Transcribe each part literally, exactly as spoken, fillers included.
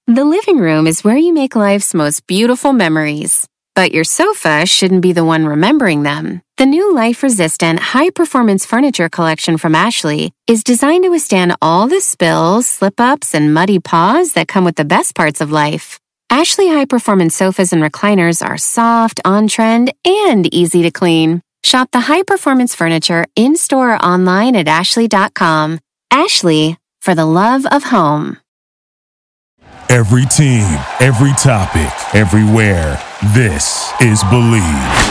The living room is where you make life's most beautiful memories. But your sofa shouldn't be the one remembering them. The new life-resistant, high-performance furniture collection from Ashley is designed to withstand all the spills, slip-ups, and muddy paws that come with the best parts of life. Ashley high-performance sofas and recliners are soft, on-trend, and easy to clean. Shop the high-performance furniture in-store or online at ashley dot com. Ashley, for the love of home. Every team, every topic, everywhere. This is Believe.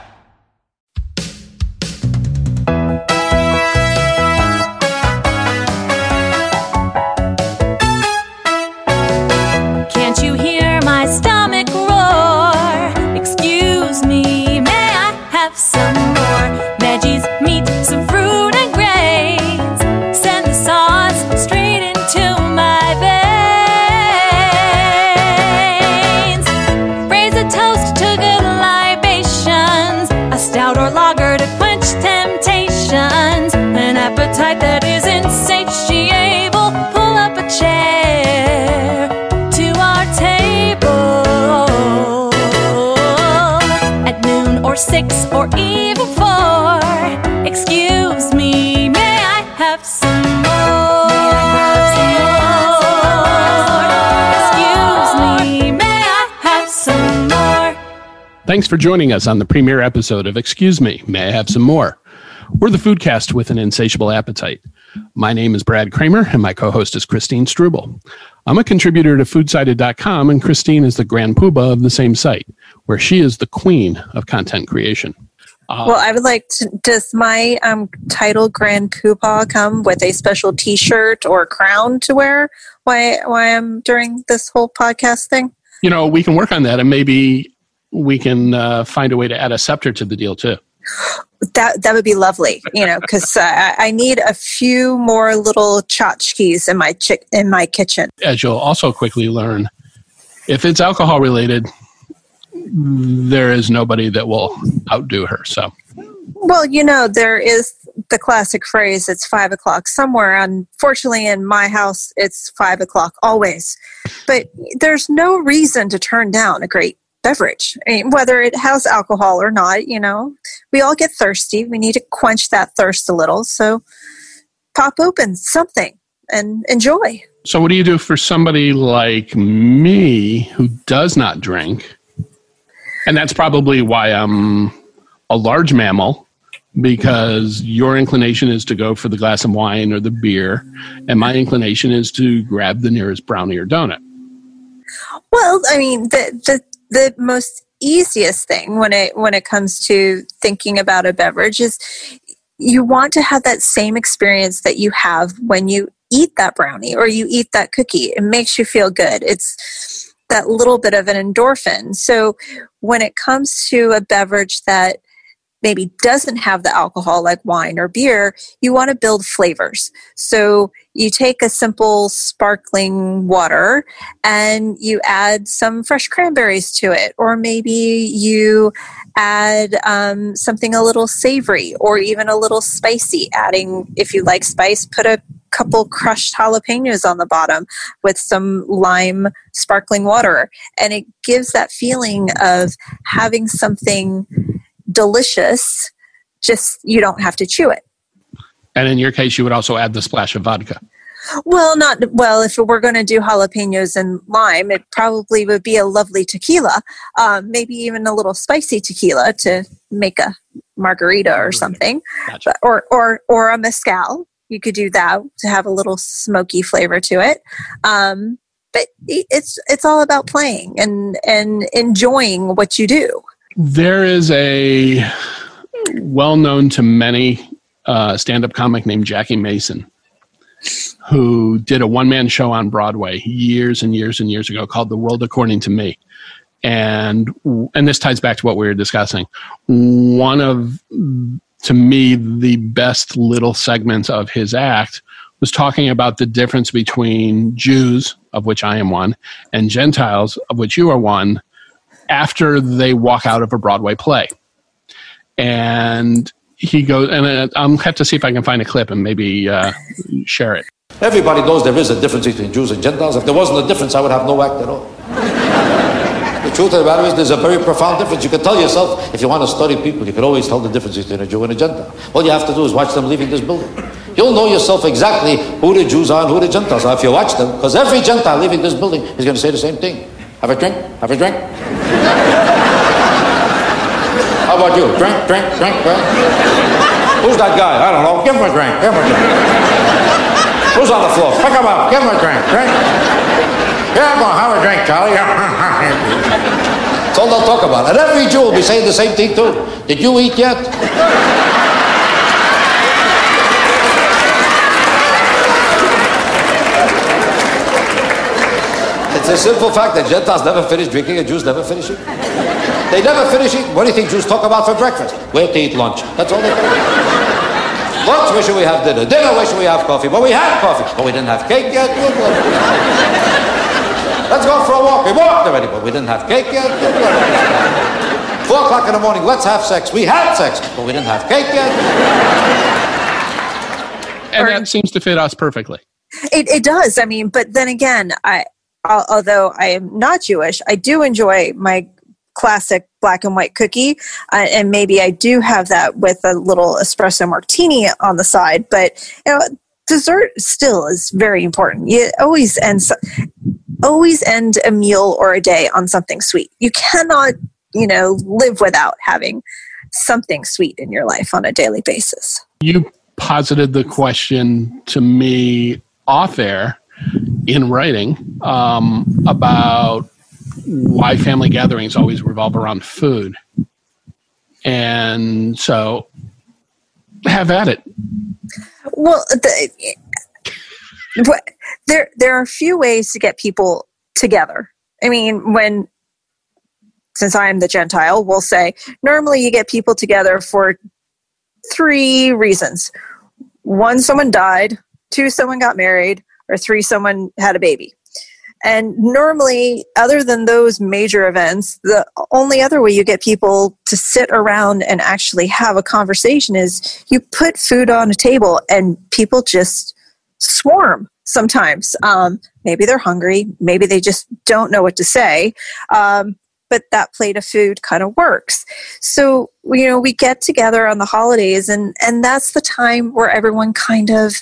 Can't you hear my stomach roar? Excuse me, may I have some more veggies, meat, some fruit and grains? Send the sauce straight into my veins. Raise a toast to good libations, a stout or lager to quench temptations, an appetite that is insatiable. Pull up a chair to our table at noon or six or even four. Excuse me, may I have some more? Excuse me, may I have some more? Thanks for joining us on the premiere episode of Excuse Me, May I Have Some More? We're the Foodcast with an insatiable appetite. My name is Brad Kramer, and my co-host is Christine Struble. I'm a contributor to foodsided dot com, and Christine is the grand poobah of the same site, where she is the queen of content creation. Uh, Well, I would like to, does my um, title Grand Poobah come with a special t-shirt or crown to wear while, while I'm during this whole podcast thing? you know, we can work on that, and maybe we can uh, find a way to add a scepter to the deal, too. That that would be lovely, you know, because uh, I I need a few more little tchotchkes in my chi- in my kitchen. As you'll also quickly learn, if it's alcohol related, there is nobody that will outdo her. So, Well, you know, there is the classic phrase, it's five o'clock somewhere. Unfortunately, in my house, it's five o'clock always. But there's no reason to turn down a great beverage, I mean, whether it has alcohol or not. You know, we all get thirsty. We need to quench that thirst a little. So pop open something and enjoy. so what do you do for somebody like me who does not drink? And that's probably why I'm a large mammal, because your inclination is to go for the glass of wine or the beer, and my inclination is to grab the nearest brownie or donut. Well, I mean, the the the most easiest thing when it when it comes to thinking about a beverage is you want to have that same experience that you have when you eat that brownie or you eat that cookie. It makes you feel good. It's that little bit of an endorphin. So when it comes to a beverage that maybe doesn't have the alcohol like wine or beer, you want to build flavors. So you take a simple sparkling water and you add some fresh cranberries to it, or maybe you add um, something a little savory or even a little spicy, adding, if you like spice, put a couple crushed jalapenos on the bottom with some lime sparkling water. And it gives that feeling of having something delicious, just you don't have to chew it. And in your case, you would also add the splash of vodka. Well, not well. If we're going to do jalapenos and lime, it probably would be a lovely tequila, um, maybe even a little spicy tequila to make a margarita or something, Gotcha. but, or or or a mezcal. You could do that to have a little smoky flavor to it. Um, but it's it's all about playing and and enjoying what you do. There is a well-known to many uh, stand-up comic named Jackie Mason, who did a one-man show on Broadway years and years and years ago called The World According to Me. And and this ties back to what we were discussing. One of, to me, the best little segments of his act was talking about the difference between Jews, of which I am one, and Gentiles, of which you are one, after they walk out of a Broadway play. And he goes, and I'll have to see if I can find a clip and maybe uh, share it. Everybody knows there is a difference between Jews and Gentiles. If there wasn't a difference, I would have no act at all. The truth of the matter is there's a very profound difference. You can tell yourself, if you want to study people, you can always tell the difference between a Jew and a Gentile. All you have to do is watch them leaving this building. You'll know yourself exactly who the Jews are and who the Gentiles are if you watch them, because every Gentile leaving this building is going to say the same thing. Have a drink? Have a drink? How about you? Drink, drink, drink, drink? Who's that guy? I don't know. Give him a drink. Give him a drink. Who's on the floor? Pick him up. Give him a drink. Drink. Yeah, I'm going to have a drink, Charlie. That's all they'll talk about. And every Jew will be saying the same thing, too. Did you eat yet? It's a simple fact that Gentiles never finish drinking and Jews never finish eating. They never finish eating. What do you think Jews talk about for breakfast? Where to eat lunch. That's all they talk about. Lunch, where should we have dinner? Dinner, where should we have coffee? But we had coffee. But we didn't have cake yet. Let's go for a walk. We walked already, but we didn't have cake yet. Four o'clock in the morning, let's have sex. We had sex, but we didn't have cake yet. And that seems to fit us perfectly. It, it does. I mean, but then again, I although I am not Jewish, I do enjoy my classic black and white cookie, uh, and maybe I do have that with a little espresso martini on the side. But you know, dessert still is very important. You always end always end a meal or a day on something sweet. You cannot, you know, live without having something sweet in your life on a daily basis. You posited the question to me off air in writing um, about why family gatherings always revolve around food. And so have at it. Well, the, there there are a few ways to get people together. I mean, when, since I am the Gentile, we'll say, normally you get people together for three reasons. One, someone died. Two, someone got married. Or three, someone had a baby. And normally, other than those major events, the only other way you get people to sit around and actually have a conversation is you put food on a table and people just swarm sometimes. Um, maybe they're hungry. Maybe they just don't know what to say. Um, but that plate of food kind of works. So, you know, we get together on the holidays, and, and that's the time where everyone kind of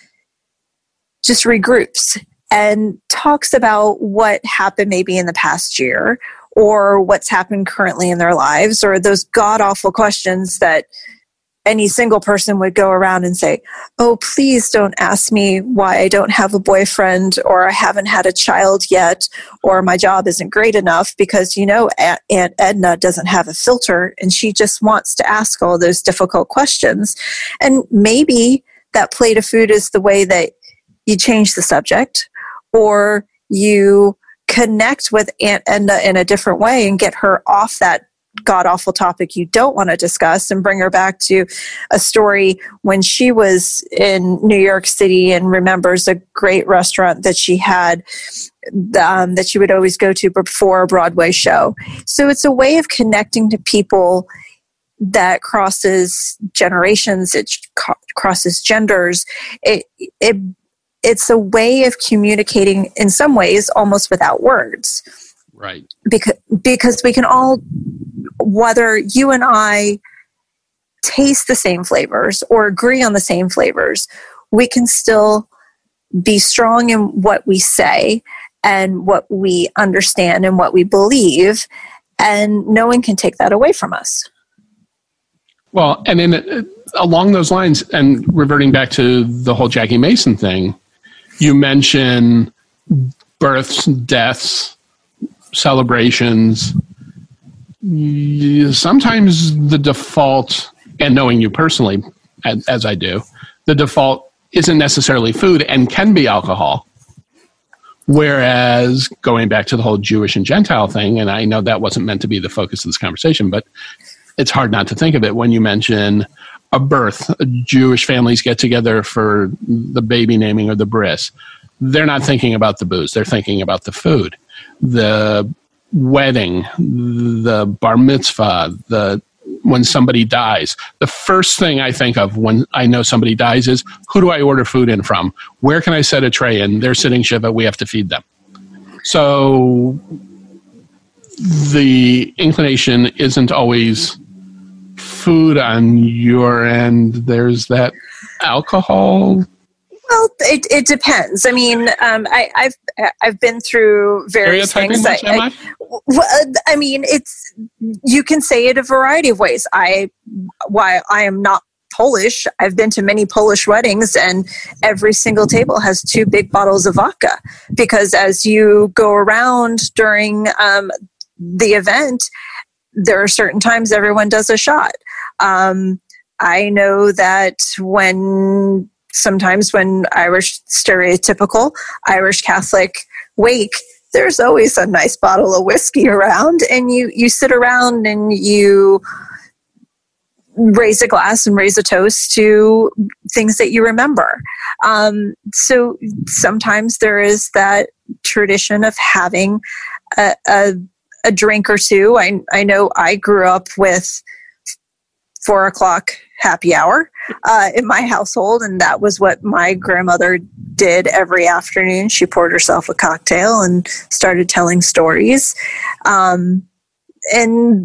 just regroups and talks about what happened maybe in the past year, or what's happened currently in their lives, or those god-awful questions that any single person would go around and say, oh, please don't ask me why I don't have a boyfriend, or I haven't had a child yet, or my job isn't great enough, because, you know, Aunt Edna doesn't have a filter and she just wants to ask all those difficult questions. And maybe that plate of food is the way that you change the subject, or you connect with Aunt Edna in a different way and get her off that god-awful topic you don't want to discuss and bring her back to a story when she was in New York City and remembers a great restaurant that she had um, that she would always go to before a Broadway show. So it's a way of connecting to people that crosses generations, it crosses genders. It, it It's a way of communicating in some ways almost without words. Right. Because, because we can all, whether you and I taste the same flavors or agree on the same flavors, we can still be strong in what we say and what we understand and what we believe, and no one can take that away from us. Well, and in uh, along those lines, and reverting back to the whole Jackie Mason thing, you mention births, deaths, celebrations. Sometimes the default, and knowing you personally, as I do, the default isn't necessarily food and can be alcohol. Whereas going back to the whole Jewish and Gentile thing, and I know that wasn't meant to be the focus of this conversation, but it's hard not to think of it when you mention a birth. Jewish families get together for the baby naming or the bris. They're not thinking about the booze. They're thinking about the food. The wedding, the bar mitzvah, the when somebody dies, the first thing I think of when I know somebody dies is, who do I order food in from? Where can I set a tray in? They're sitting Shiva. We have to feed them. So the inclination isn't always food on your end. There's that alcohol. Well, it, it depends. I mean, um, I, I've I've been through various things. Much, I, I, well, I mean, it's you can say it a variety of ways. I why I am not Polish. I've been to many Polish weddings, and every single table has two big bottles of vodka, because as you go around during um, the event, there are certain times everyone does a shot. Um, I know that when sometimes when Irish, stereotypical Irish Catholic wake, there's always a nice bottle of whiskey around, and you, you sit around and you raise a glass and raise a toast to things that you remember. Um, so sometimes there is that tradition of having a, a, a drink or two. I, I know I grew up with four o'clock happy hour uh, in my household, and that was what my grandmother did every afternoon. She poured herself a cocktail and started telling stories. Um, and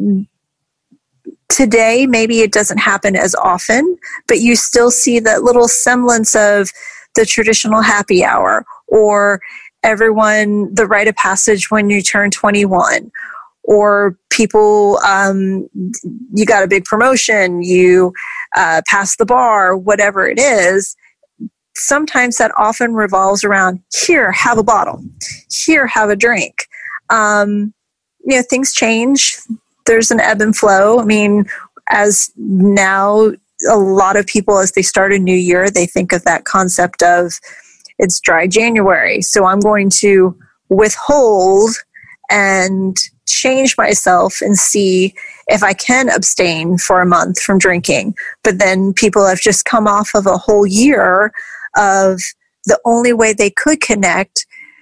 today, maybe it doesn't happen as often, but you still see that little semblance of the traditional happy hour, or everyone, the rite of passage when you turn twenty-one, or people, um, you got a big promotion, you uh, pass the bar, whatever it is. Sometimes that often revolves around, here, have a bottle. Here, have a drink. Um, you know, things change. There's an ebb and flow. I mean, as now a lot of people, as they start a new year, they think of that concept of, it's dry January, so I'm going to withhold and change myself and see if I can abstain for a month from drinking. But then people have just come off of a whole year of the only way they could connect,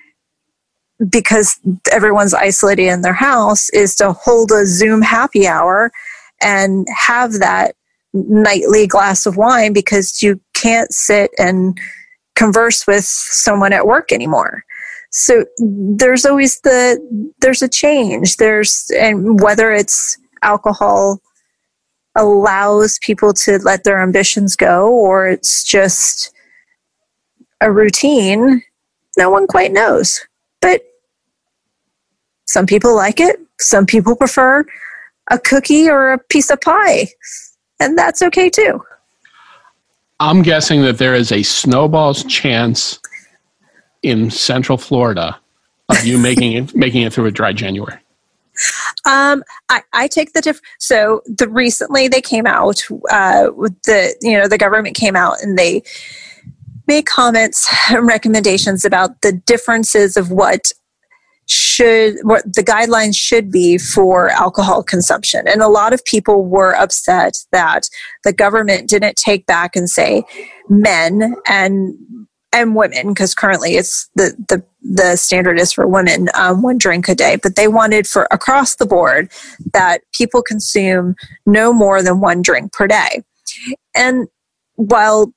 because everyone's isolated in their house, is to hold a Zoom happy hour and have that nightly glass of wine, because you can't sit and converse with someone at work anymore. So there's always the, there's a change. There's, and whether it's alcohol allows people to let their ambitions go, or it's just a routine, no one quite knows. But some people like it. Some people prefer a cookie or a piece of pie, and that's okay too. I'm guessing that there is a snowball's chance in Central Florida of you making it making it through a dry January. Um, I, I take the diff. So the recently they came out uh, with the you know the government came out and they made comments and recommendations about the differences of what should what the guidelines should be for alcohol consumption. And a lot of people were upset that the government didn't take back and say men and and women, because currently it's the, the, the standard is for women, um, one drink a day, but they wanted for across the board that people consume no more than one drink per day. And while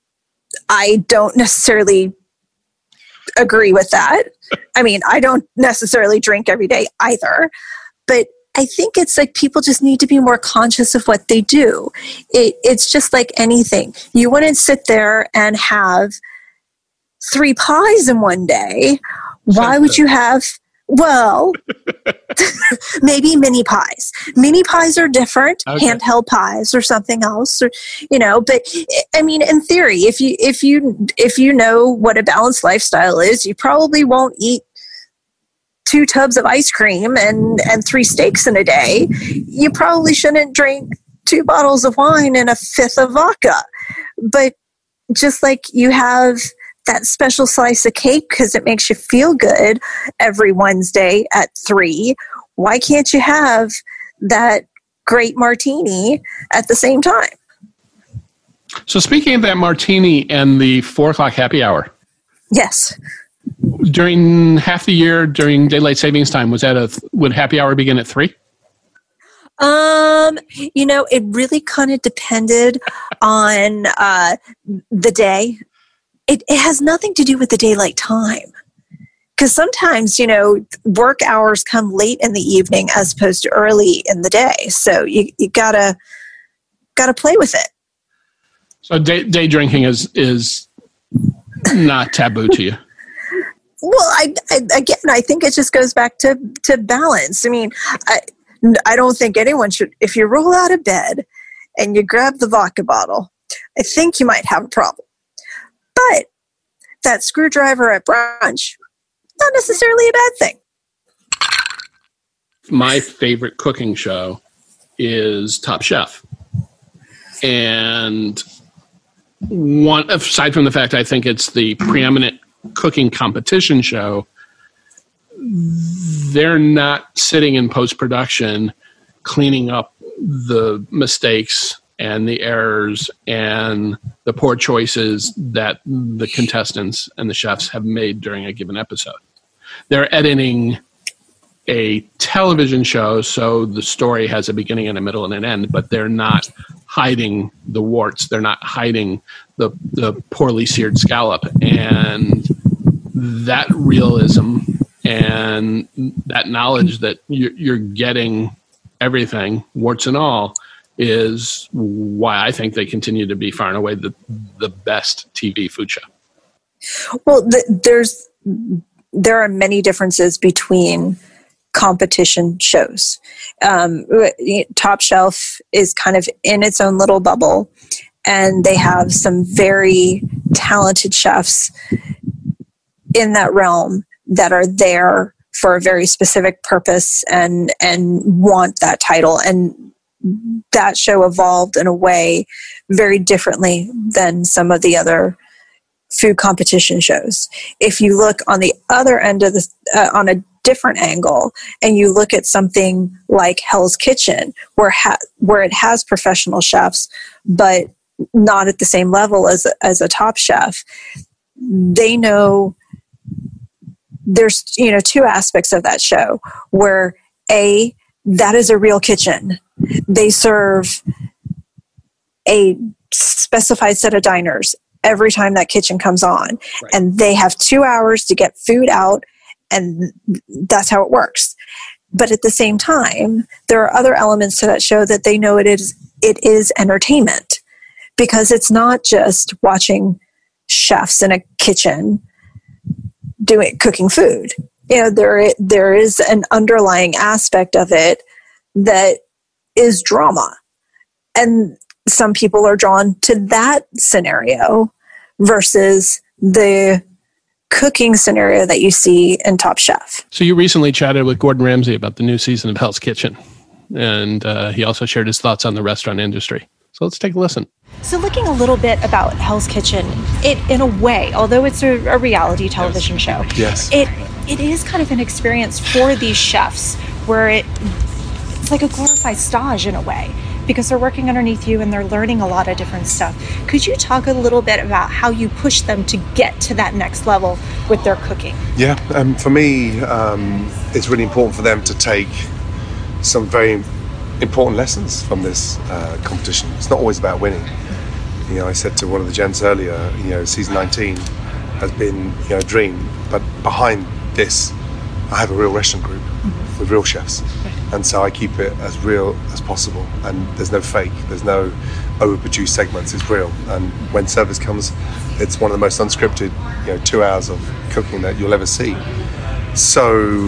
I don't necessarily agree with that, I mean, I don't necessarily drink every day either, but I think it's like people just need to be more conscious of what they do. It, it's just like anything. You wouldn't sit there and have three pies in one day. Why would you have, well, maybe mini pies. Mini pies are different, okay. Handheld pies or something else, or, you know, but I mean, in theory, if you, if you, if you know what a balanced lifestyle is, you probably won't eat two tubs of ice cream and, and three steaks in a day. You probably shouldn't drink two bottles of wine and a fifth of vodka. But just like you have that special slice of cake because it makes you feel good every Wednesday at three, why can't you have that great martini at the same time? So speaking of that martini and the four o'clock happy hour. Yes. During half the year, during daylight savings time, was that a, would happy hour begin at three? Um, you know, it really kind of depended on uh, the day. It, it has nothing to do with the daylight time. Because sometimes, you know, work hours come late in the evening as opposed to early in the day. So you, you gotta gotta play with it. So day, day drinking is is not taboo to you. Well, I, I again, I think it just goes back to, to balance. I mean, I, I don't think anyone should, if you roll out of bed and you grab the vodka bottle, I think you might have a problem. But that screwdriver at brunch, not necessarily a bad thing. My favorite cooking show is Top Chef. And one, aside from the fact I think it's the preeminent cooking competition show, they're not sitting in post-production cleaning up the mistakes and the errors and the poor choices that the contestants and the chefs have made during a given episode. They're editing a television show, so the story has a beginning and a middle and an end, but they're not hiding the warts. They're not hiding the, the poorly seared scallop. And that realism and that knowledge that you're, you're getting everything, warts and all, is why I think they continue to be far and away the, the best T V food show. Well, the, there's there are many differences between competition shows. Um, Top Shelf is kind of in its own little bubble, and they have some very talented chefs in that realm that are there for a very specific purpose and and want that title. And that show evolved in a way very differently than some of the other food competition shows. If you look on the other end of the, uh, on a different angle, and you look at something like Hell's Kitchen, where ha- where it has professional chefs, but not at the same level as as a Top Chef, they know there's, you know, two aspects of that show where A, that is a real kitchen. They serve a specified set of diners every time that kitchen comes on. Right. And they have two hours to get food out, and that's how it works. But at the same time, there are other elements to that show that they know it is it is entertainment, because it's not just watching chefs in a kitchen doing cooking food. You know, there there is an underlying aspect of it that is drama. And some people are drawn to that scenario versus the cooking scenario that you see in Top Chef. So you recently chatted with Gordon Ramsay about the new season of Hell's Kitchen, and uh, he also shared his thoughts on the restaurant industry. So let's take a listen. So looking a little bit about Hell's Kitchen, it in a way, although it's a, a reality television yes. show, yes. it it is kind of an experience for these chefs where it it's like a glorified stage in a way, because they're working underneath you and they're learning a lot of different stuff. Could you talk a little bit about how you push them to get to that next level with their cooking? Yeah, um, for me, um, it's really important for them to take some very important lessons from this uh, competition. It's not always about winning. You know, I said to one of the gents earlier, you know, season nineteen has been, you know, a dream, but behind this, I have a real restaurant group mm-hmm. with real chefs. And so I keep it as real as possible, and there's no fake, there's no overproduced segments, it's real. And when service comes, it's one of the most unscripted, you know, two hours of cooking that you'll ever see. So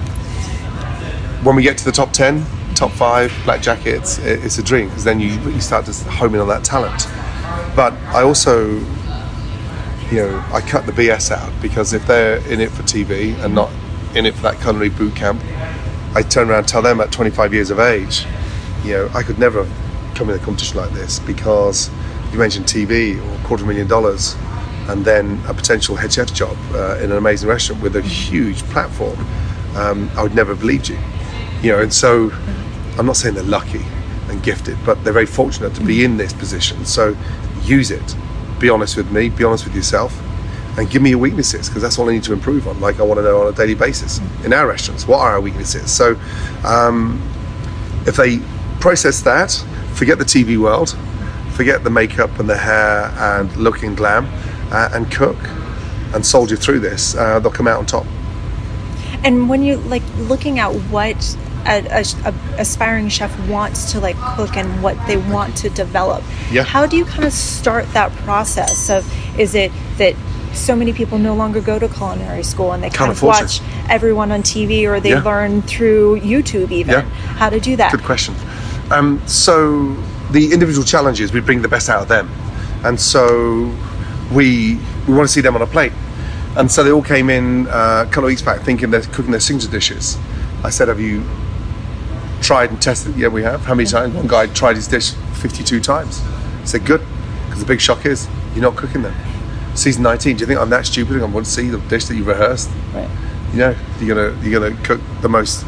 when we get to the top ten, top five, Black Jackets, it's a dream, because then you really start to home in on that talent. But I also, you know, I cut the B S out, because if they're in it for T V and not in it for that culinary boot camp, I turn around and tell them at twenty-five years of age, you know, I could never come in a competition like this, because you mentioned T V or a quarter million dollars and then a potential head chef job uh, in an amazing restaurant with a huge platform. Um, I would never have believed you. You know, and so I'm not saying they're lucky and gifted, but they're very fortunate to be in this position. So use it. Be honest with me, be honest with yourself, and give me your weaknesses, because that's all I need to improve on. Like, I want to know on a daily basis in our restaurants, what are our weaknesses? So um, if they process that, forget the T V world, forget the makeup and the hair and look and glam, uh, and cook and soldier through this. Uh, they'll come out on top. And when you like looking at what a, a, a aspiring chef wants to like cook and what they want to develop, yeah. how do you kind of start that process of, is it that so many people no longer go to culinary school and they kind Can't of watch it. everyone on T V, or they yeah. learn through YouTube even yeah. how to do that? Good question. Um, so the individual challenges, we bring the best out of them, and so we we want to see them on a plate. And so they all came in uh, a couple of weeks back thinking they're cooking their signature dishes. I said, have you tried and tested? Yeah, we have. How many times? One guy tried his dish fifty-two times. I said, good, because the big shock is you're not cooking them. Season nineteen, do you think I'm that stupid and I want to see the dish that you rehearsed? Right. You know, you're gonna you're gonna cook the most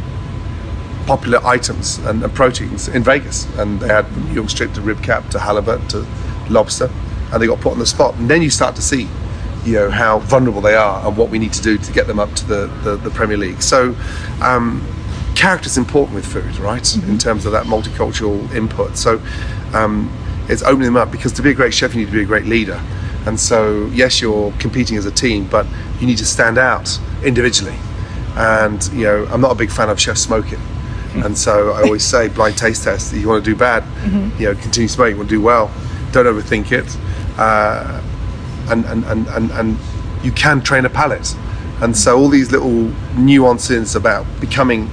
popular items and, and proteins in Vegas, and they had from New York strip to rib cap to halibut to lobster, and they got put on the spot. And then you start to see, you know, how vulnerable they are and what we need to do to get them up to the, the, the Premier League. So um, character's important with food, right? Mm-hmm. In terms of that multicultural input. So um, it's opening them up, because to be a great chef you need to be a great leader. And so yes, you're competing as a team, but you need to stand out individually. And you know, I'm not a big fan of chefs smoking. Mm-hmm. And so I always say, blind taste test, you want to do bad, mm-hmm. you know, continue smoking, you want to do well, don't overthink it. Uh, And, and, and, and, and you can train a palate. And so all these little nuances about becoming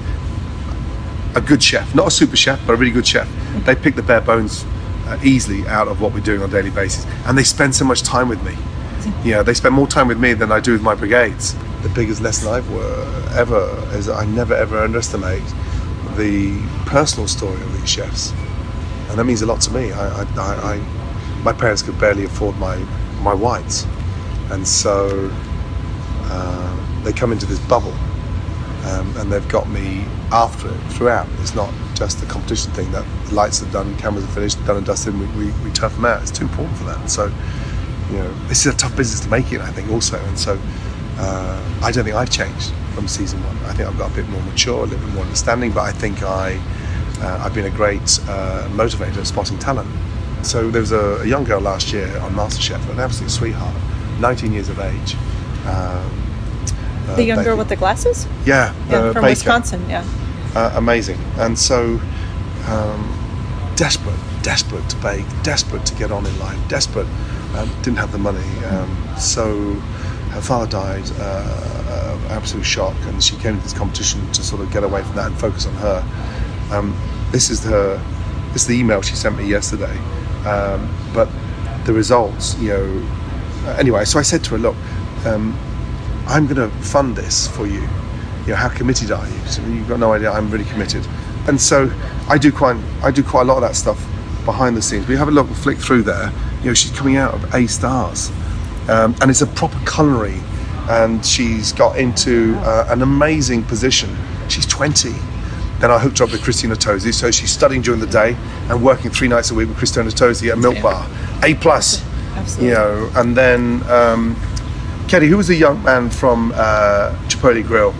a good chef, not a super chef, but a really good chef, they pick the bare bones uh, easily out of what we're doing on a daily basis. And they spend so much time with me. You know, they spend more time with me than I do with my brigades. The biggest lesson I've uh, ever is that I never ever underestimate the personal story of these chefs. And that means a lot to me. I, I, I, I my parents could barely afford my my whites, and so uh, they come into this bubble, um, and they've got me after it throughout. It's not just the competition thing that the lights are done, cameras are finished, done and dusted, and we, we, we turf them out. It's too important for that. So, you know, this is a tough business to make it, I think, also. And so uh, I don't think I've changed from season one. I think I've got a bit more mature, a little bit more understanding, but I think I, uh, I've been a great uh, motivator at spotting talent. So there was a, a young girl last year on MasterChef, an absolute sweetheart, nineteen years of age. Um, uh, the young baker. Girl with the glasses? Yeah, yeah uh, from baker. Wisconsin, yeah. Uh, amazing. And so um, desperate, desperate to bake, desperate to get on in life, desperate, um, didn't have the money. Um, so her father died, uh, uh, absolute shock, and she came to this competition to sort of get away from that and focus on her. Um, this is her, this is the email she sent me yesterday. Um, but the results, you know, uh, anyway, so I said to her, look, um, I'm going to fund this for you. You know, how committed are you? So you've got no idea, I'm really committed. And so I do quite, I do quite a lot of that stuff behind the scenes. We have a look, flick through there, you know, she's coming out of A stars, um, and it's a proper culinary, and she's got into uh, an amazing position. She's twenty. Then I hooked her up with Christina Tosi, so she's studying during the day and working three nights a week with Christina Tosi at Milk Bar. A plus, absolutely. You know. And then, um, Katie, who was the young man from uh, Chipotle Grill?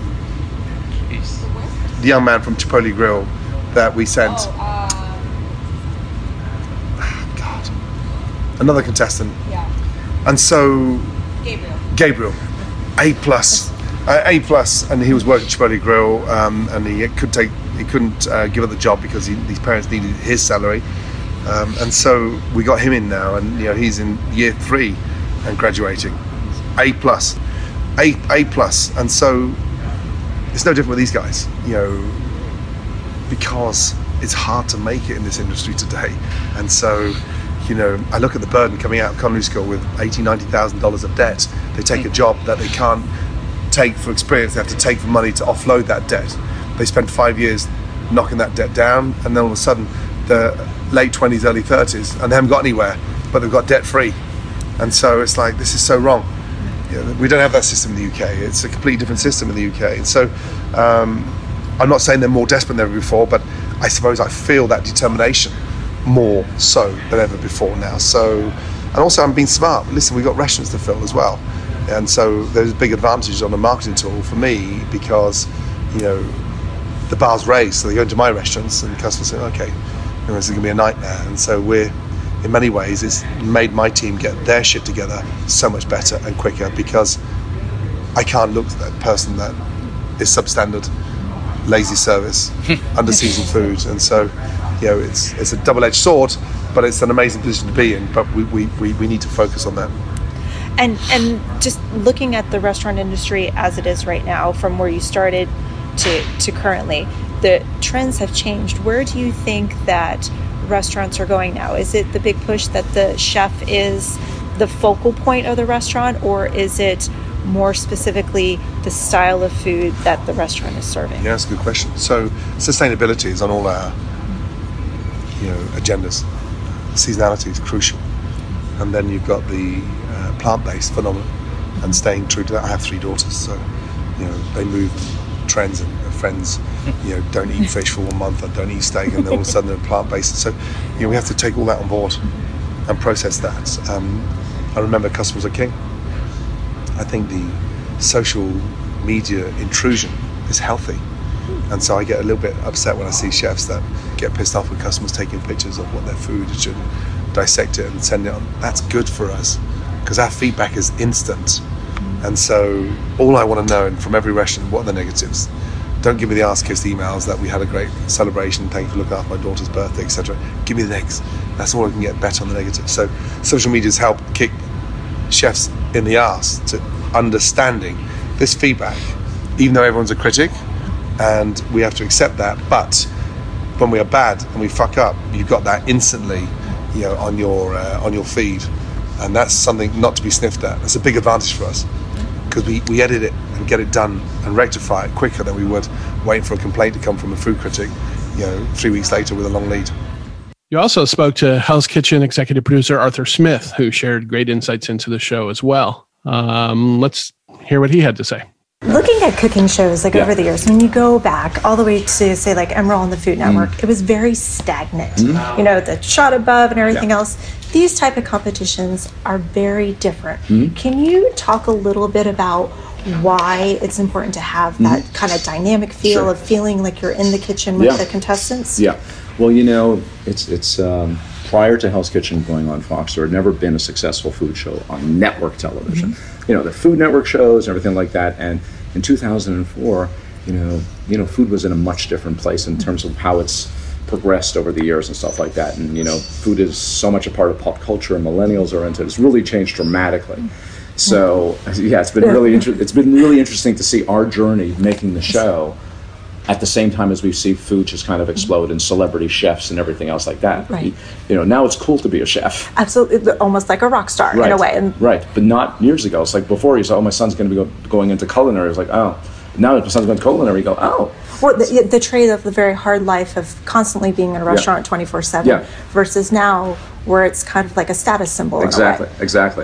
The young man from Chipotle Grill that we sent. Oh, uh, oh, God. Another contestant. Yeah. And so, Gabriel. Gabriel, A plus. Uh, A plus, and he was working Chipotle Grill, um, and he could take, he couldn't uh, give up the job because he, his parents needed his salary, um, and so we got him in now, and you know he's in year three and graduating, A plus, A A plus, and so it's no different with these guys, you know, because it's hard to make it in this industry today, and so. You know, I look at the burden coming out of culinary school with eighty thousand dollars, ninety thousand dollars of debt. They take a job that they can't take for experience. They have to take for money to offload that debt. They spend five years knocking that debt down, and then all of a sudden they're late twenties, early thirties, and they haven't got anywhere, but they've got debt free. And so it's like, this is so wrong. You know, we don't have that system in the U K. It's a completely different system in the U K. And so um, I'm not saying they're more desperate than ever before, but I suppose I feel that determination more so than ever before now. So, and also I'm being smart. Listen, we've got rations to fill as well, and so there's a big advantage on a marketing tool for me because, you know, the bar's raised. So they go into my restaurants and customers say, okay, you know, this is going to be a nightmare. And so we're, in many ways, it's made my team get their shit together so much better and quicker, because I can't look at that person that is substandard, lazy service, under-seasoned food. And so, you know, it's it's a double-edged sword, but it's an amazing position to be in. But we, we, we, we need to focus on that. And and just looking at the restaurant industry as it is right now, from where you started to, to currently, the trends have changed. Where do you think that restaurants are going now? Is it the big push that the chef is the focal point of the restaurant, or is it more specifically the style of food that the restaurant is serving? Yeah, that's a good question. So sustainability is on all our, you know, agendas. Seasonality is crucial. And then you've got the uh, plant-based phenomenon, and staying true to that. I have three daughters, so, you know, they move trends, and friends, you know, don't eat fish for one month and don't eat steak, and then all of a sudden they're plant-based. So, you know, we have to take all that on board and process that. Um, I remember customers are king. I think the social media intrusion is healthy. And so I get a little bit upset when I see chefs that get pissed off with customers taking pictures of what their food is, and dissect it and send it on. That's good for us, because our feedback is instant. And so all I want to know, and from every restaurant, what are the negatives? Don't give me the ass-kissed emails that we had a great celebration, thank you for looking after my daughter's birthday, et cetera. Give me the negatives. That's all I can get better on the negatives. So social media's helped kick chefs in the ass to understanding this feedback, even though everyone's a critic, and we have to accept that. But when we are bad and we fuck up, you've got that instantly, you know, on your uh, on your feed, and that's something not to be sniffed at. That's a big advantage for us, because we, we edit it and get it done and rectify it quicker than we would waiting for a complaint to come from a food critic, you know, three weeks later with a long lead. You also spoke to Hell's Kitchen executive producer Arthur Smith, who shared great insights into the show as well. Um, let's hear what he had to say. Looking at cooking shows, like yeah. over the years, when you go back all the way to, say, like Emeril and the Food Network, mm. it was very stagnant. Mm. You know, the shot above and everything yeah. else. These type of competitions are very different. Mm. Can you talk a little bit about why it's important to have that mm. kind of dynamic feel sure. of feeling like you're in the kitchen with yeah. the contestants? Yeah. Well, you know, it's it's um, prior to Hell's Kitchen going on Fox, there had never been a successful food show on network television. Mm-hmm. You know, the Food Network shows and everything like that. And in two thousand four, you know, you know, food was in a much different place in terms of how it's progressed over the years and stuff like that. And you know, food is so much a part of pop culture, and millennials are into it. It's really changed dramatically. So yeah, it's been really inter- it's been really interesting to see our journey making the show at the same time as we see food just kind of explode, and celebrity chefs and everything else like that. Right. You, you know, now it's cool to be a chef. Absolutely, almost like a rock star right. in a way. And right, but not years ago. It's like before you said, oh, my son's going to be go- going into culinary. It's like, oh, now my son's going to culinary. You go, oh. Well, the, the trade of the very hard life of constantly being in a restaurant twenty-four seven yeah. versus now where it's kind of like a status symbol. Exactly, in a way. exactly.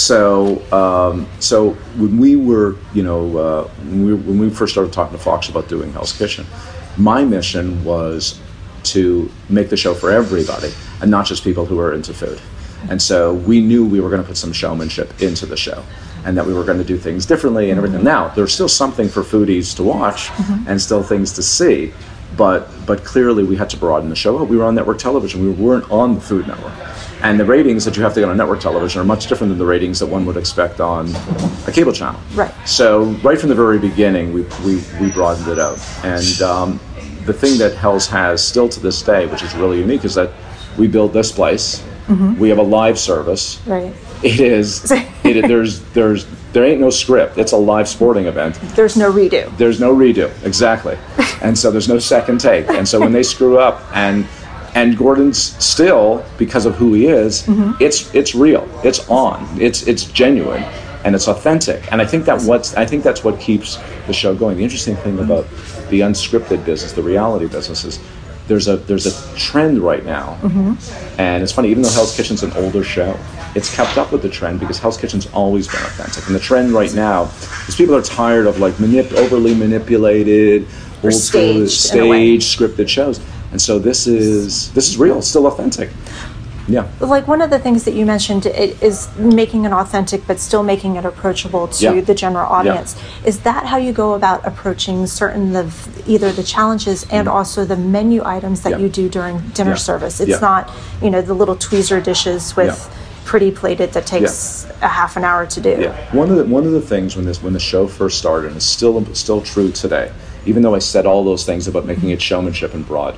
So, um, so when we were, you know, uh, when, we, when we first started talking to Fox about doing Hell's Kitchen, my mission was to make the show for everybody and not just people who are into food. And so we knew we were going to put some showmanship into the show, and that we were going to do things differently and everything. Now, there's still something for foodies to watch mm-hmm. and still things to see, but but clearly we had to broaden the show. We were on network television. We weren't on the Food Network. And the ratings that you have to get on network television are much different than the ratings that one would expect on a cable channel. Right. So right from the very beginning, we we, we broadened it out. And um, the thing that Hell's has still to this day, which is really unique, is that we build this place. Mm-hmm. We have a live service. Right. It is. it there's there's there ain't no script. It's a live sporting event. There's no redo. There's no redo. Exactly. And so there's no second take. And so when they screw up, and and Gordon's still, because of who he is, mm-hmm. it's it's real. It's on. It's it's genuine, and it's authentic. And I think that what's I think that's what keeps the show going. The interesting thing about the unscripted business, the reality business, is there's a there's a trend right now, mm-hmm. and it's funny. Even though Hell's Kitchen's an older show, it's kept up with the trend because Hell's Kitchen's always been authentic. And the trend right now is people are tired of like manip- overly manipulated, or old school, staged, stage scripted shows. And so this is this is real. It's still authentic. Yeah. Like one of the things that you mentioned i- is making it authentic, but still making it approachable to Yeah. the general audience. Yeah. Is that how you go about approaching certain of either the challenges and mm. also the menu items that yeah. you do during dinner yeah. service? It's yeah. not, you know, the little tweezer dishes with yeah. pretty plated that takes yeah. a half an hour to do. Yeah. One of the one of the things when this when the show first started, and it's still still true today, even though I said all those things about making it showmanship and broad,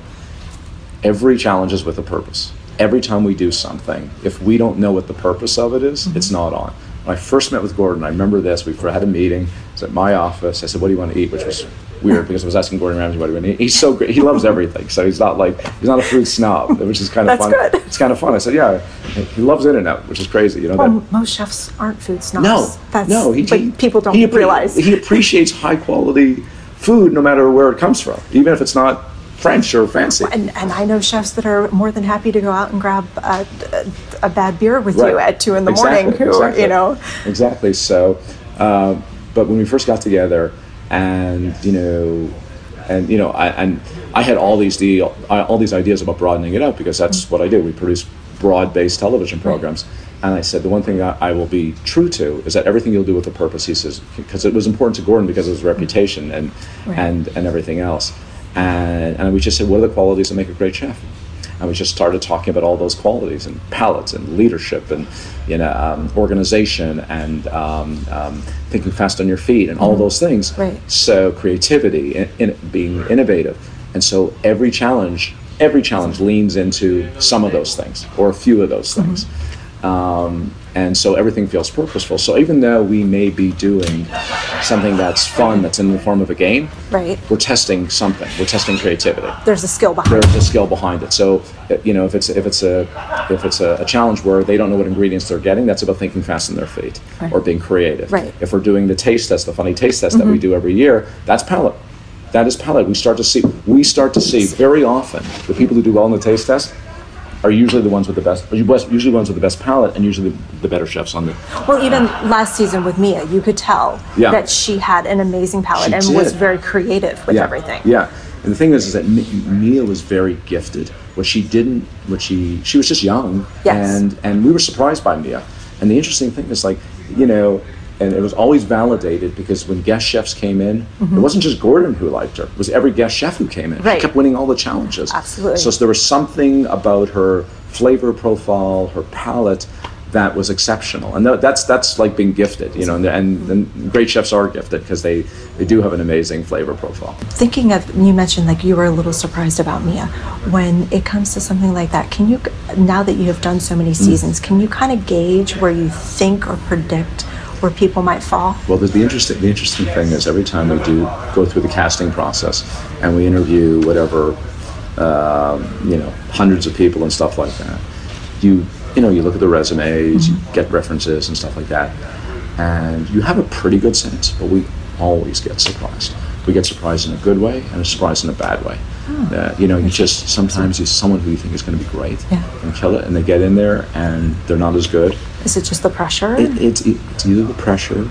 every challenge is with a purpose. Every time we do something, if we don't know what the purpose of it is, mm-hmm. it's not on. When I first met with Gordon, I remember this, we had a meeting, it was at my office, I said, what do you want to eat? Which was weird because I was asking Gordon Ramsay what do you want to eat. He's so great, he loves everything, so he's not like, he's not a food snob, which is kind of fun. That's good. It's kind of fun. I said, yeah, he loves In-N-Out, which is crazy. You know, well, that, most chefs aren't food snobs. No, That's, no. He, but he, people don't he appre- realize. He appreciates high quality food no matter where it comes from, even if it's not French or fancy. And, and I know chefs that are more than happy to go out and grab a, a, a bad beer with right. you at two in the exactly. morning. Who, exactly. you know, exactly. So, uh, but when we first got together, and you know, and you know, I, and I had all these the all these ideas about broadening it out because that's mm-hmm. what I do. We produce broad-based television programs. Right. And I said, the one thing I, I will be true to is that everything you'll do with a purpose. He says, because it was important to Gordon because of his reputation and right. and and everything else. And, and we just said, what are the qualities that make a great chef? And we just started talking about all those qualities and palates and leadership and you know um, organization and um, um, thinking fast on your feet and all mm-hmm. those things. Right. So creativity, in, in, being innovative, and so every challenge, every challenge leans into some of those things or a few of those things. Mm-hmm. Um, and so everything feels purposeful. So even though we may be doing something that's fun, that's in the form of a game, right. we're testing something. We're testing creativity. There's a skill behind There's it. There's a skill behind it. So you know, if it's if it's a if it's a, a challenge where they don't know what ingredients they're getting, that's about thinking fast on their feet right. or being creative. Right. If we're doing the taste test, the funny taste test mm-hmm. that we do every year, that's palate. That is palate. We start to see. We start to see very often the people who do well in the taste test are usually the ones with the best, are usually ones with the best palate, and usually the, the better chefs on the. Well, even last season with Mia, you could tell yeah. that she had an amazing palate she and did. was very creative with yeah. everything. Yeah, and the thing is, is that Mia was very gifted. What she didn't, what she, she was just young, yes. and and we were surprised by Mia. And the interesting thing is, like, you know, and it was always validated because when guest chefs came in, mm-hmm. it wasn't just Gordon who liked her. It was every guest chef who came in. Right. She kept winning all the challenges. Absolutely. So, so there was something about her flavor profile, her palate, that was exceptional. And that's that's like being gifted, you know, and, and, and great chefs are gifted because they, they do have an amazing flavor profile. Thinking of, you mentioned like you were a little surprised about Mia. When it comes to something like that, can you, now that you have done so many seasons, mm. can you kind of gauge where you think or predict where people might fall? Well, the, the interesting the interesting thing is every time we do go through the casting process and we interview whatever, um, you know, hundreds of people and stuff like that, you you know, you look at the resumes, mm-hmm. you get references and stuff like that, and you have a pretty good sense, but we always get surprised. We get surprised in a good way and a surprise in a bad way. Oh. Uh, you know, you just, sometimes you someone who you think is going to be great yeah. and kill it, and they get in there and they're not as good. Is it just the pressure? It, it's, it's either the pressure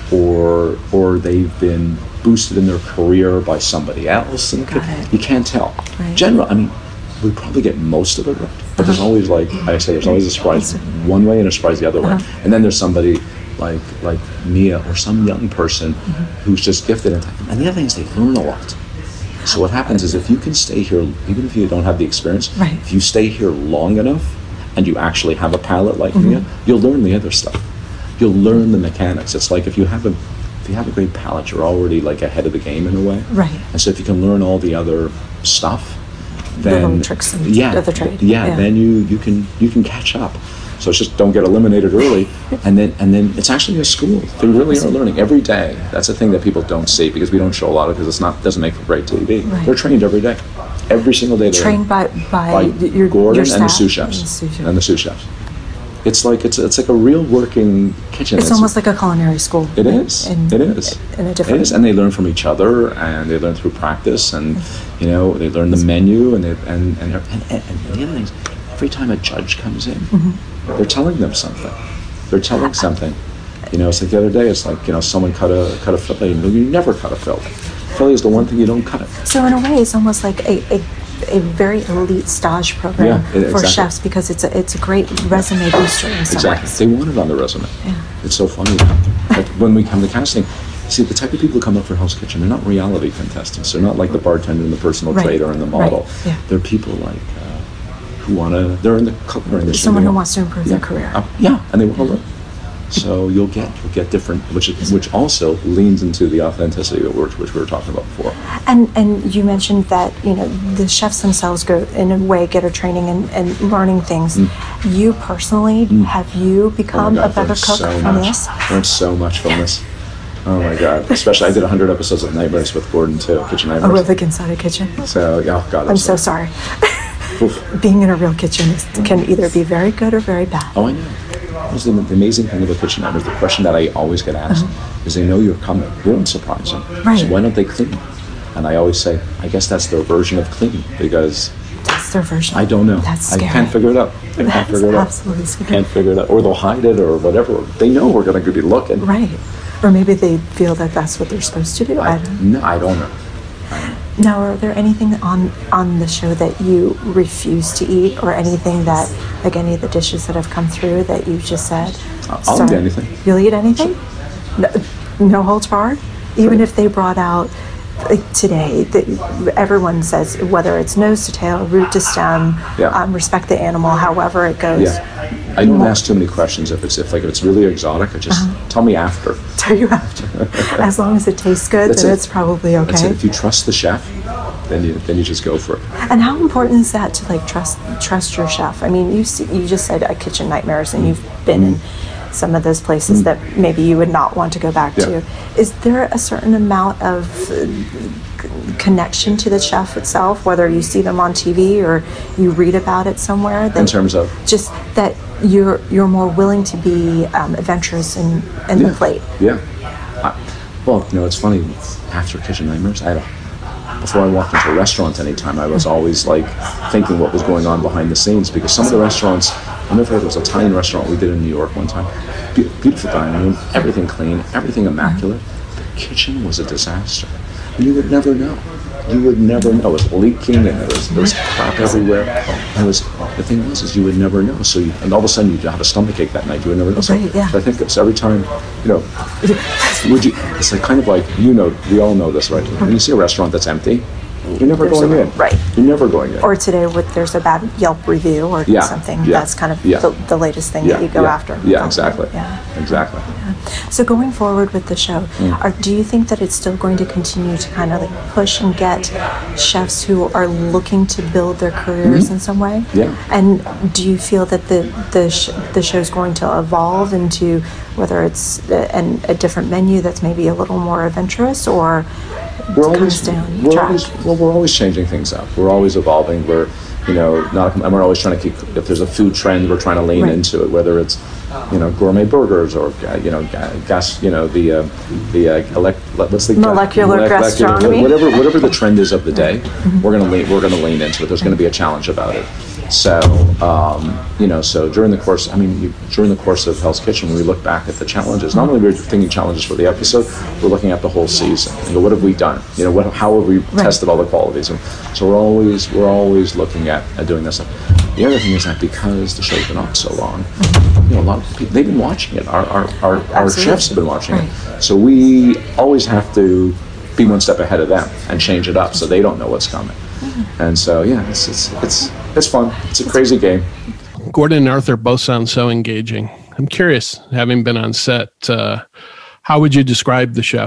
or or they've been boosted in their career by somebody else. And you can't tell. Right. General, I mean, we probably get most of it right, but there's always, like I say, there's always a surprise one way and a surprise the other way. Uh-huh. And then there's somebody like like Mia or some young person mm-hmm. who's just gifted. And, and the other thing is they learn a lot. So what happens is if you can stay here, even if you don't have the experience, right. if you stay here long enough and you actually have a palate like mm-hmm. Mia, you'll learn the other stuff. You'll learn the mechanics. It's like if you have a if you have a great palate, you're already like ahead of the game in a way. Right. And so if you can learn all the other stuff, then the little tricks and yeah, of the trade. Yeah, yeah, then you, you can you can catch up. So it's just don't get eliminated early, and then and then it's actually a school. They really are learning every day. That's the thing that people don't see because we don't show a lot of because it's not doesn't make for great T V. Right. They're trained every day, every single day. Trained by by, by your, Gordon your and the staff sous chefs and the sous chefs. and the sous chefs. It's like it's it's like a real working kitchen. It's, it's almost like a culinary school. It is. In, it is. In a different. It is, and they learn from each other, and they learn through practice, and you know they learn the menu, and they and and, and, and, and the other things. Every time a judge comes in, mm-hmm. they're telling them something. They're telling something. You know, it's like the other day. It's like you know someone cut a cut a fillet. You never cut a fillet. Fillet is the one thing you don't cut it. So in a way, it's almost like a, a a very elite stage program Yeah, for exactly. chefs because it's a, it's a great resume booster in some Exactly. ways. They want it on their resume. Yeah. It's so funny. Like when we come to casting, see, the type of people who come up for Hell's Kitchen, they're not reality contestants. They're not like the bartender and the personal Right. trainer and the model. Right. Yeah. They're people like uh, who want to, they're in the culinary industry. Someone They who want- wants to improve yeah, their career. uh, yeah, and they want to learn. So you'll get you'll get different, which is, which also leans into the authenticity that we're, which we were talking about before. And and you mentioned that, you know, the chefs themselves go in a way get a training and, and learning things. You personally, have you Oh become my a God, better learned cook so from much. this? Learned so much from this. Oh my God! Especially, I did one hundred episodes of Nightmares with Gordon too, Kitchen Nightmares. A real big inside a kitchen. So yeah, oh God, I'm so sorry. Being in a real kitchen is, can either be very good or very bad. Oh, I know. That's the, the amazing thing about Kitchen Nightmares. The question that I always get asked is, they know you're coming. You don't surprise them. Right. So why don't they clean? And I always say, I guess that's their version of clean, because That's their version. I don't know. That's I scary. can't figure it out. I can't That's figure it out. absolutely scary. Can't figure it out. Or they'll hide it or whatever. They know we're going to be looking. Right. Or maybe they feel that that's what they're supposed to do. I, I, no, I don't know. Now, are there anything on on the show that you refuse to eat, or anything that, like any of the dishes that have come through that you just said? I'll eat sorry, anything. You'll eat anything? No, no holds barred? Even if they brought out, like today, the, everyone says whether it's nose to tail, root to stem, Yeah. um, respect the animal, however it goes. Yeah. I don't ask too many questions. If it's if like if it's really exotic, I just Uh-huh. tell me after. So you have to. As long as it tastes good, That's then it. it's probably okay. That's it. If you trust the chef, then you then you just go for it. And how important is that to like trust trust your chef? I mean, you see, you just said a Kitchen Nightmares, and you've been in some of those places that maybe you would not want to go back Yeah. to. Is there a certain amount of uh, c- connection to the chef itself, whether you see them on T V or you read about it somewhere? That In terms of? just that you're you're more willing to be um, adventurous in, in Yeah. the plate. Yeah. I, well, you know, it's funny. After Kitchen Nightmares, I had a, before I walked into a restaurant anytime, I was always like thinking what was going on behind the scenes, because some of the restaurants, I'll never forget, there was an Italian restaurant we did in New York one time. Be- beautiful dining room, everything clean, everything immaculate. The kitchen was a disaster. And you would never know. You would never know. It was leaking and there was, there was crap everywhere. And it was, the thing was, is you would never know. So you, and all of a sudden you'd have a stomachache that night. You would never know. So, Right, yeah. so I think it's every time, you know, would you, it's like kind of like, you know, we all know this, right? When you see a restaurant that's empty, you're never There's going a- in. right. You're never going in. Or today, with there's a bad Yelp review or Yeah, something. yeah, That's kind of yeah. the, the latest thing yeah, that you go yeah, after. Yeah, exactly. Yeah. Exactly. So going forward with the show, Mm. are, do you think that it's still going to continue to kind of like push and get chefs who are looking to build their careers in some way? Mm-hmm. Yeah. And do you feel that the the sh- the show is going to evolve into whether it's a, an, a different menu that's maybe a little more adventurous, or We're kind of always, stay on we're track? always, well, we're always changing things up. We're always evolving. We're, you know, not, and we're always trying to keep, if there's a food trend, we're trying to lean Right. into it, whether it's, you know, gourmet burgers or, uh, you know, ga- gas, you know, the, uh, the, uh, elect, what's the? Molecular molec- gastronomy. Whatever, whatever the trend is of the day, we're going to lean, we're going to lean into it. There's going to be a challenge about it. So, um, you know, so during the course, I mean, you, during the course of Hell's Kitchen, when we look back at the challenges, not only we're thinking challenges for the episode, we're looking at the whole season. You know, what have we done? You know, what, how have we tested all the qualities? And so we're always, we're always looking at, at doing this stuff. The other thing is that because the show's been on so long, you know, a lot of people, they've been watching it. Our, our, our, our chefs have been watching Right. it. So we always have to be one step ahead of them and change it up so they don't know what's coming. And so, yeah, it's, it's, it's, it's fun. It's a crazy game. Gordon and Arthur both sound so engaging. I'm curious, having been on set, uh, how would you describe the show?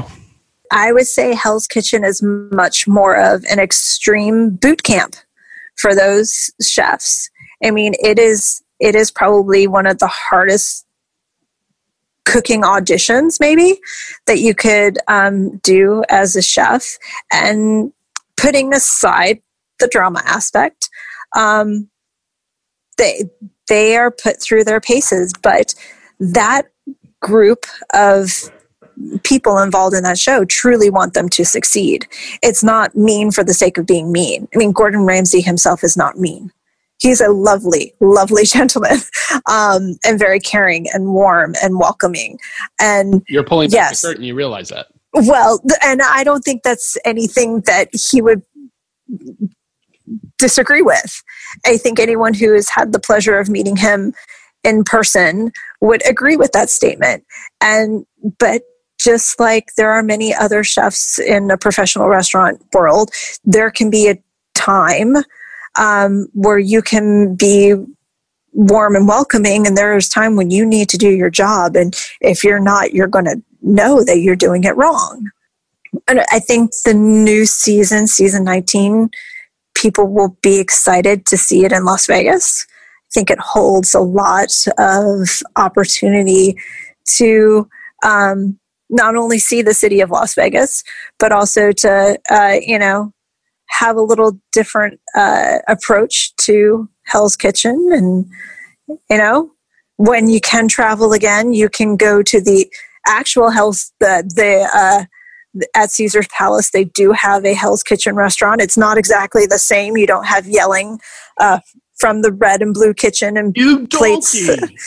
I would say Hell's Kitchen is much more of an extreme boot camp for those chefs. I mean, it is it is probably one of the hardest cooking auditions maybe that you could um, do as a chef. And putting aside the drama aspect, um, they they are put through their paces. But that group of people involved in that show truly want them to succeed. It's not mean for the sake of being mean. I mean, Gordon Ramsay himself is not mean. He's a lovely, lovely gentleman, um, and very caring and warm and welcoming. And You're pulling back yes, the curtain, you realize that. well, th- and I don't think that's anything that he would disagree with. I think anyone who has had the pleasure of meeting him in person would agree with that statement. And but just like there are many other chefs in the professional restaurant world, there can be a time um, where you can be warm and welcoming, and there's time when you need to do your job. And if you're not, you're going to know that you're doing it wrong. And I think the new season, season nineteen, people will be excited to see it in Las Vegas. I think it holds a lot of opportunity to um, not only see the city of Las Vegas, but also to, uh, you know, have a little different uh, approach to Hell's Kitchen. And, you know, when you can travel again, you can go to the actual Hell's, the, the uh, at Caesar's Palace, they do have a Hell's Kitchen restaurant. It's not exactly the same. You don't have yelling uh, from the red and blue kitchen and you plates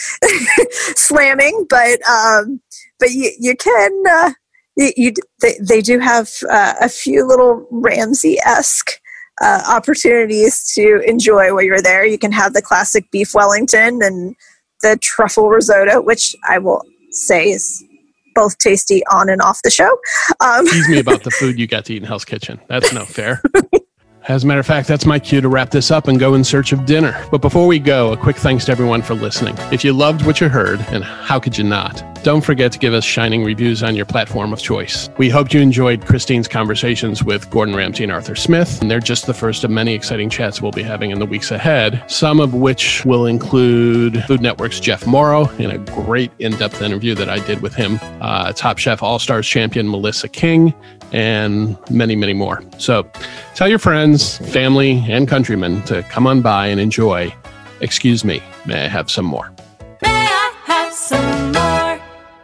slamming, but um, but you, you can, uh, you, you they, they do have uh, a few little Ramsay-esque uh, opportunities to enjoy while you're there. You can have the classic beef Wellington and the truffle risotto, which I will say is both tasty on and off the show. Um, Tease me about the food you got to eat in Hell's Kitchen. That's no fair. As a matter of fact, that's my cue to wrap this up and go in search of dinner. But before we go, a quick thanks to everyone for listening. If you loved what you heard, and how could you not, don't forget to give us shining reviews on your platform of choice. We hope you enjoyed Christine's conversations with Gordon Ramsay and Arthur Smith, and they're just the first of many exciting chats we'll be having in the weeks ahead, some of which will include Food Network's Jeff Morrow in a great in-depth interview that I did with him, uh, Top Chef All-Stars champion Melissa King, and many, many more. So tell your friends, family, and countrymen to come on by and enjoy. Excuse me, may I have some more? May I have some more?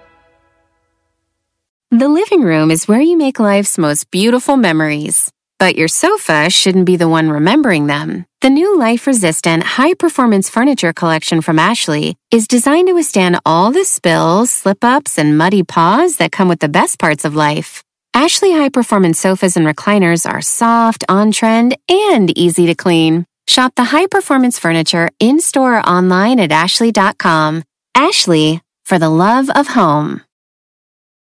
The living room is where you make life's most beautiful memories. But your sofa shouldn't be the one remembering them. The new life-resistant, high-performance furniture collection from Ashley is designed to withstand all the spills, slip-ups, and muddy paws that come with the best parts of life. Ashley high-performance sofas and recliners are soft, on-trend, and easy to clean. Shop the high-performance furniture in-store or online at ashley dot com. Ashley, for the love of home.